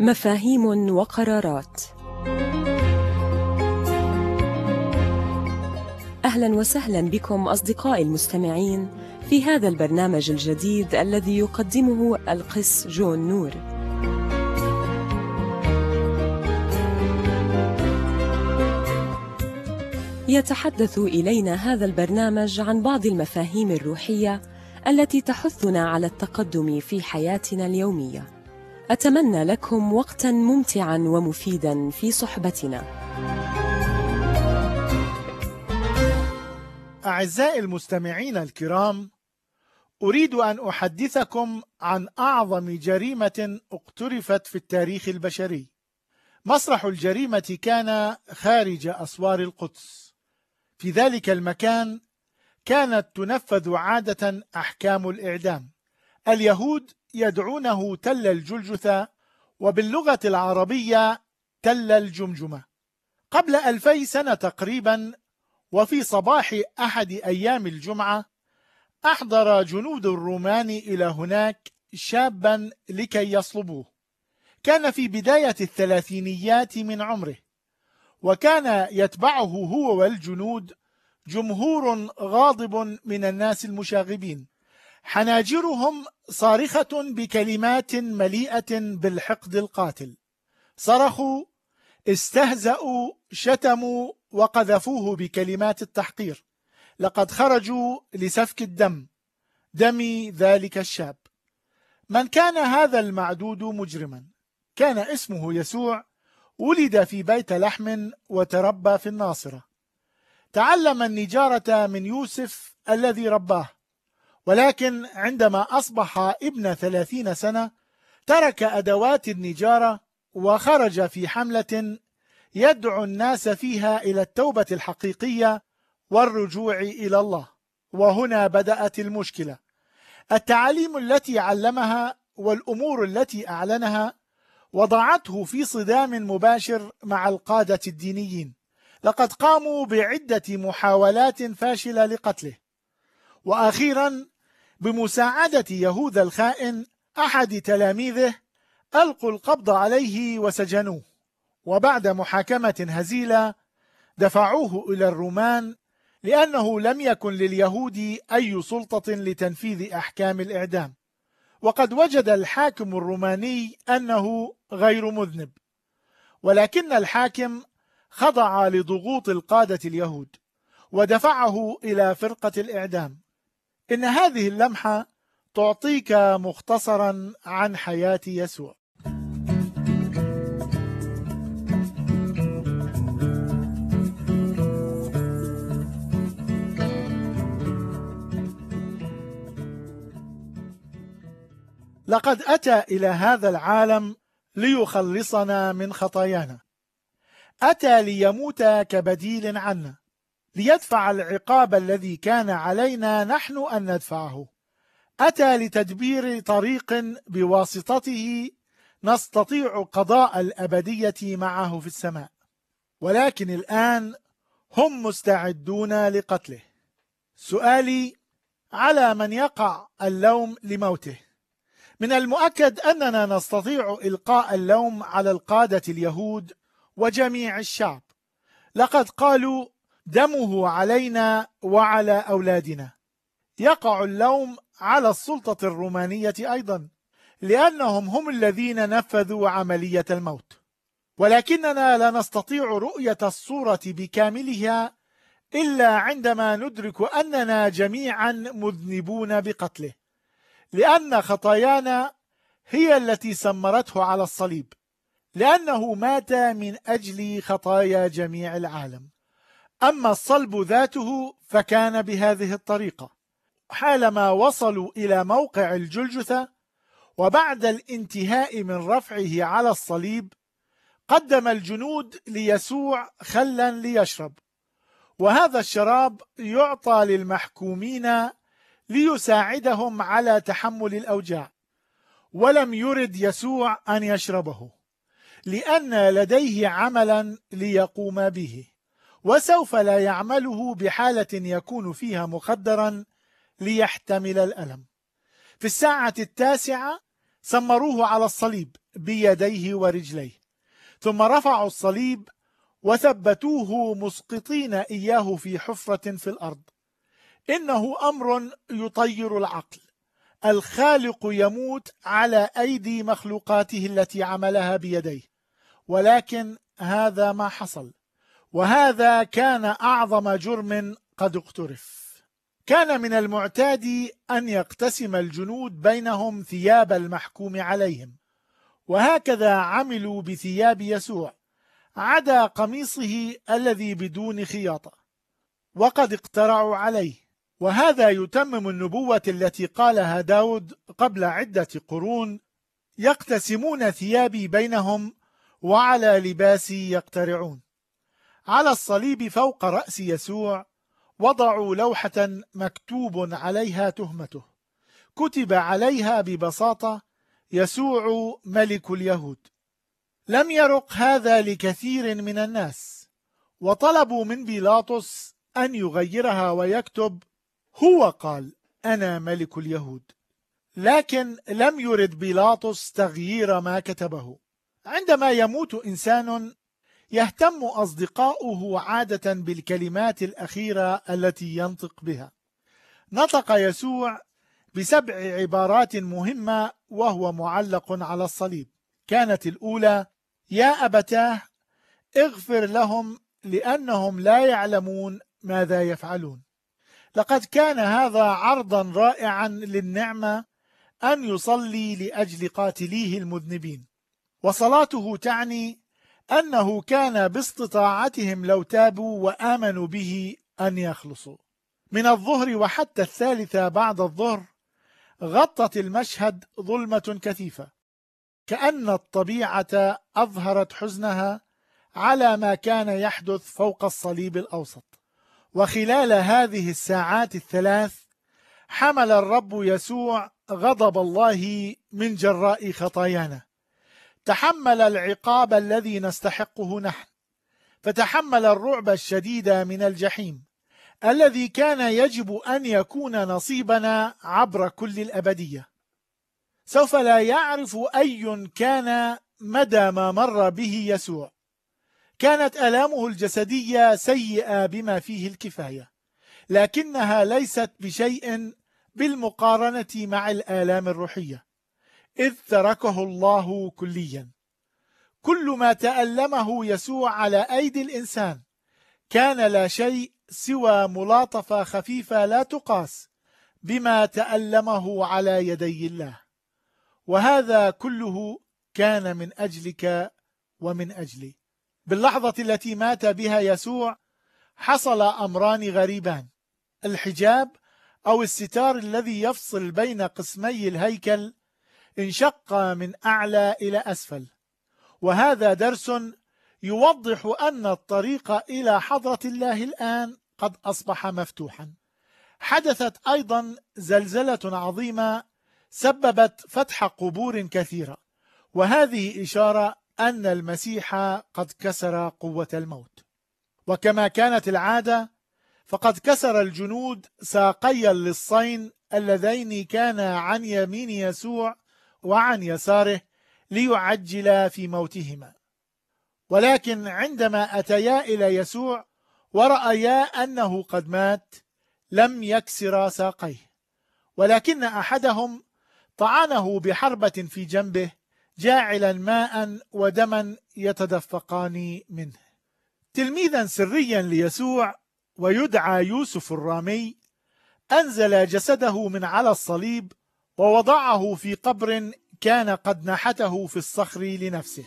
مفاهيم وقرارات. أهلا وسهلا بكم أصدقائي المستمعين في هذا البرنامج الجديد الذي يقدمه القس جون نور. يتحدث إلينا هذا البرنامج عن بعض المفاهيم الروحية التي تحثنا على التقدم في حياتنا اليومية. أتمنى لكم وقتا ممتعا ومفيدا في صحبتنا. أعزائي المستمعين الكرام، أريد أن أحدثكم عن أعظم جريمة اقترفت في التاريخ البشري. مسرح الجريمة كان خارج أسوار القدس. في ذلك المكان كانت تنفذ عادة أحكام الإعدام. اليهود يدعونه تل الجلجثة، وباللغة العربية تل الجمجمة. قبل 2000 سنة تقريبا، وفي صباح أحد أيام الجمعة، أحضر جنود الرومان إلى هناك شابا لكي يصلبوه. كان في بداية الثلاثينيات من عمره، وكان يتبعه هو والجنود جمهور غاضب من الناس المشاغبين، حناجرهم صارخة بكلمات مليئة بالحقد القاتل. صرخوا، استهزأوا، شتموا، وقذفوه بكلمات التحقير. لقد خرجوا لسفك الدم، دم ذلك الشاب. من كان هذا المعدود مجرما؟ كان اسمه يسوع، ولد في بيت لحم وتربى في الناصرة. تعلم النجارة من يوسف الذي رباه، ولكن عندما أصبح ابن 30 سنة ترك أدوات النجارة وخرج في حملة يدعو الناس فيها إلى التوبة الحقيقية والرجوع إلى الله. وهنا بدأت المشكلة. التعاليم التي علمها والأمور التي أعلنها وضعته في صدام مباشر مع القادة الدينيين. لقد قاموا بعدة محاولات فاشلة لقتله، وأخيرا بمساعدة يهوذا الخائن أحد تلاميذه ألقوا القبض عليه وسجنوه، وبعد محاكمة هزيلة دفعوه إلى الرومان، لأنه لم يكن لليهود أي سلطة لتنفيذ أحكام الإعدام، وقد وجد الحاكم الروماني أنه غير مذنب. ولكن الحاكم خضع لضغوط القادة اليهود ودفعه إلى فرقة الإعدام. إن هذه اللمحة تعطيك مختصرا عن حياة يسوع. لقد أتى إلى هذا العالم ليخلصنا من خطايانا. أتى ليموت كبديل عنا، ليدفع العقاب الذي كان علينا نحن أن ندفعه. أتى لتدبير طريق بواسطته نستطيع قضاء الأبدية معه في السماء. ولكن الآن هم مستعدون لقتله. سؤالي: على من يقع اللوم لموته؟ من المؤكد أننا نستطيع إلقاء اللوم على القادة اليهود وجميع الشعب. لقد قالوا: دمه علينا وعلى أولادنا. يقع اللوم على السلطة الرومانية أيضا، لأنهم هم الذين نفذوا عملية الموت. ولكننا لا نستطيع رؤية الصورة بكاملها إلا عندما ندرك أننا جميعا مذنبون بقتله، لأن خطايانا هي التي سمرته على الصليب، لأنه مات من أجل خطايا جميع العالم. أما الصلب ذاته فكان بهذه الطريقة: حالما وصلوا إلى موقع الجلجثة وبعد الانتهاء من رفعه على الصليب، قدم الجنود ليسوع خلا ليشرب، وهذا الشراب يعطى للمحكومين ليساعدهم على تحمل الأوجاع. ولم يرد يسوع أن يشربه، لأن لديه عملا ليقوم به، وسوف لا يعمله بحالة يكون فيها مخدرا ليحتمل الألم. في الساعة 9 سمروه على الصليب بيديه ورجليه، ثم رفعوا الصليب وثبتوه مسقطين إياه في حفرة في الأرض. إنه أمر يطير العقل. الخالق يموت على أيدي مخلوقاته التي عملها بيديه، ولكن هذا ما حصل، وهذا كان أعظم جرم قد اقترف. كان من المعتاد أن يقتسم الجنود بينهم ثياب المحكوم عليهم، وهكذا عملوا بثياب يسوع عدا قميصه الذي بدون خياطة، وقد اقترعوا عليه. وهذا يتمم النبوة التي قالها داود قبل عدة قرون: يقتسمون ثيابي بينهم وعلى لباسي يقترعون. على الصليب فوق رأس يسوع وضعوا لوحة مكتوب عليها تهمته، كتب عليها ببساطة: يسوع ملك اليهود. لم يرق هذا لكثير من الناس، وطلبوا من بيلاطس أن يغيرها ويكتب: هو قال أنا ملك اليهود. لكن لم يرد بيلاطس تغيير ما كتبه. عندما يموت إنسان يهتم أصدقاؤه عادة بالكلمات الأخيرة التي ينطق بها. نطق يسوع ب7 عبارات مهمة وهو معلق على الصليب. كانت الأولى: يا أبتاه اغفر لهم لأنهم لا يعلمون ماذا يفعلون. لقد كان هذا عرضا رائعا للنعمة أن يصلي لأجل قاتليه المذنبين، وصلاته تعني أنه كان باستطاعتهم لو تابوا وآمنوا به أن يخلصوا. من الظهر وحتى 3 بعد الظهر غطت المشهد ظلمة كثيفة، كأن الطبيعة أظهرت حزنها على ما كان يحدث فوق الصليب الأوسط. وخلال هذه الساعات 3 حمل الرب يسوع غضب الله من جراء خطايانا، تحمل العقاب الذي نستحقه نحن، فتحمل الرعب الشديد من الجحيم الذي كان يجب أن يكون نصيبنا عبر كل الأبدية. سوف لا يعرف أي كان مدى ما مر به يسوع. كانت آلامه الجسدية سيئة بما فيه الكفاية، لكنها ليست بشيء بالمقارنة مع الآلام الروحية، إذ تركه الله كليا. كل ما تألمه يسوع على أيدي الإنسان كان لا شيء سوى ملاطفة خفيفة لا تقاس بما تألمه على يدي الله، وهذا كله كان من أجلك ومن أجلي. باللحظة التي مات بها يسوع حصل أمران غريبان: الحجاب أو الستار الذي يفصل بين قسمي الهيكل انشق من أعلى إلى أسفل، وهذا درس يوضح أن الطريق إلى حضرة الله الآن قد أصبح مفتوحا. حدثت أيضا زلزلة عظيمة سببت فتح قبور كثيرة، وهذه إشارة أن المسيح قد كسر قوة الموت. وكما كانت العادة فقد كسر الجنود ساقي اللصين اللذين كانا عن يمين يسوع وعن يساره ليعجل في موتهما. ولكن عندما أتيا إلى يسوع ورأيا أنه قد مات لم يكسر ساقيه، ولكن أحدهم طعنه بحربة في جنبه جاعلا ماء ودما يتدفقان منه. تلميذا سريا ليسوع ويدعى يوسف الرامي أنزل جسده من على الصليب ووضعه في قبر كان قد نحته في الصخر لنفسه.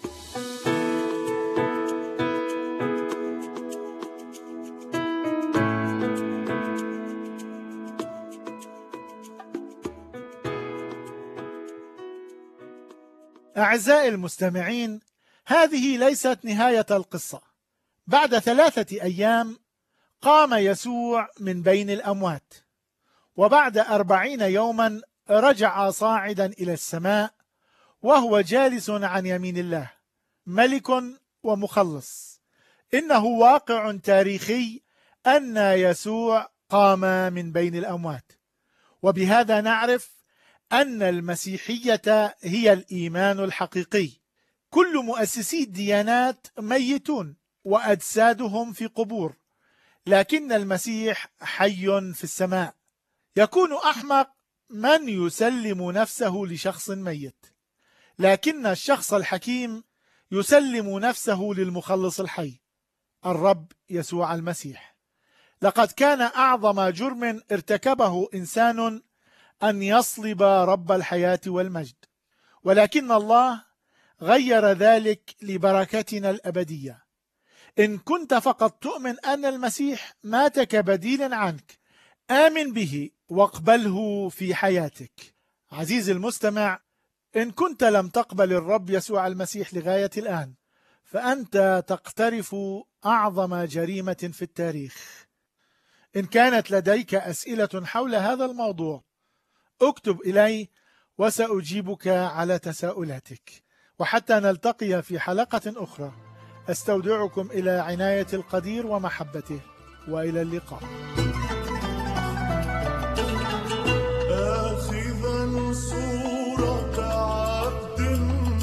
أعزائي المستمعين، هذه ليست نهاية القصة. بعد 3 أيام قام يسوع من بين الأموات، وبعد 40 يوما رجع صاعدا إلى السماء وهو جالس عن يمين الله ملك ومخلص. إنه واقع تاريخي أن يسوع قام من بين الأموات، وبهذا نعرف أن المسيحية هي الإيمان الحقيقي. كل مؤسسي الديانات ميتون وأجسادهم في قبور، لكن المسيح حي في السماء. يكون أحمق من يسلم نفسه لشخص ميت، لكن الشخص الحكيم يسلم نفسه للمخلص الحي، الرب يسوع المسيح. لقد كان أعظم جرم ارتكبه إنسان أن يصلب رب الحياة والمجد، ولكن الله غير ذلك لبركتنا الأبدية. إن كنت فقط تؤمن أن المسيح مات كبديل عنك، آمن به واقبله في حياتك. عزيزي المستمع، إن كنت لم تقبل الرب يسوع المسيح لغاية الآن، فأنت تقترف أعظم جريمة في التاريخ. إن كانت لديك أسئلة حول هذا الموضوع، اكتب إلي وسأجيبك على تساؤلاتك. وحتى نلتقي في حلقة أخرى، أستودعكم إلى عناية القدير ومحبته، وإلى اللقاء. آخذا صورة عبد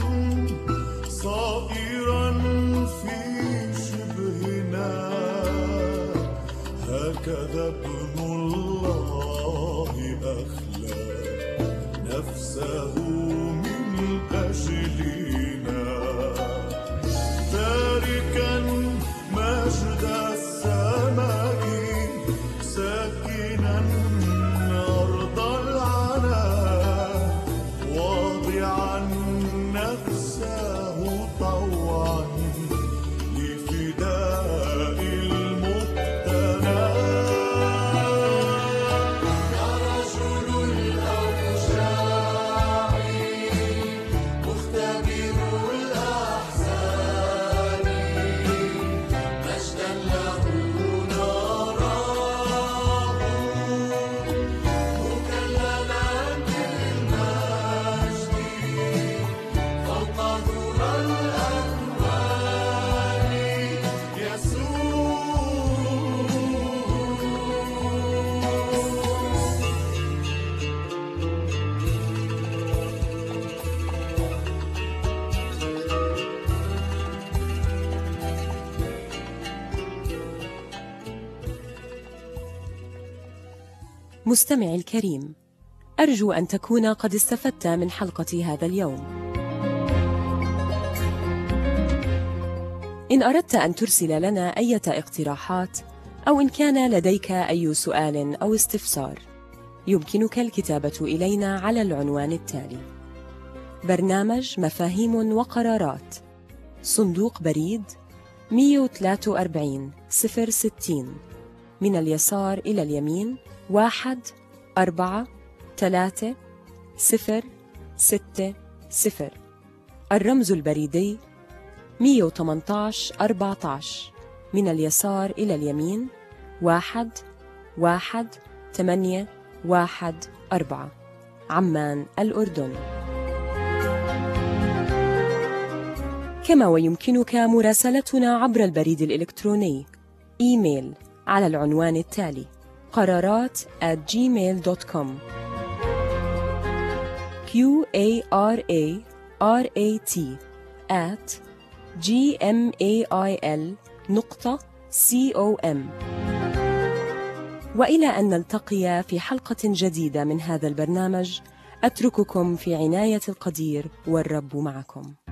صائرا في شبهنا، هكذا ابن الله أخلى نفسه من أجلنا، تاركا مجد السماء ساكنا أرض العناء، واضعا نفسه طوعا لفداء المقتنى. يا رجل الأوجاع مختبر الأحزان، مجدا له نراه مكللا بالمجد فوق ذرى الأكوان يسوع. مستمعي الكريم، أرجو أن تكون قد استفدت من حلقة هذا اليوم. إن أردت أن ترسل لنا أي اقتراحات، أو إن كان لديك أي سؤال أو استفسار، يمكنك الكتابة إلينا على العنوان التالي: برنامج مفاهيم وقرارات، صندوق بريد 143 060، من اليسار إلى اليمين 1436060. الرمز البريدي 118 14، من اليسار إلى اليمين 11814، عمان الأردن. كما ويمكنك مراسلتنا عبر البريد الإلكتروني إيميل على العنوان التالي: قرارات@gmail.com. QARARAT@gmail.com. وإلى أن نلتقي في حلقة جديدة من هذا البرنامج، أترككم في عناية القدير، والرب معكم.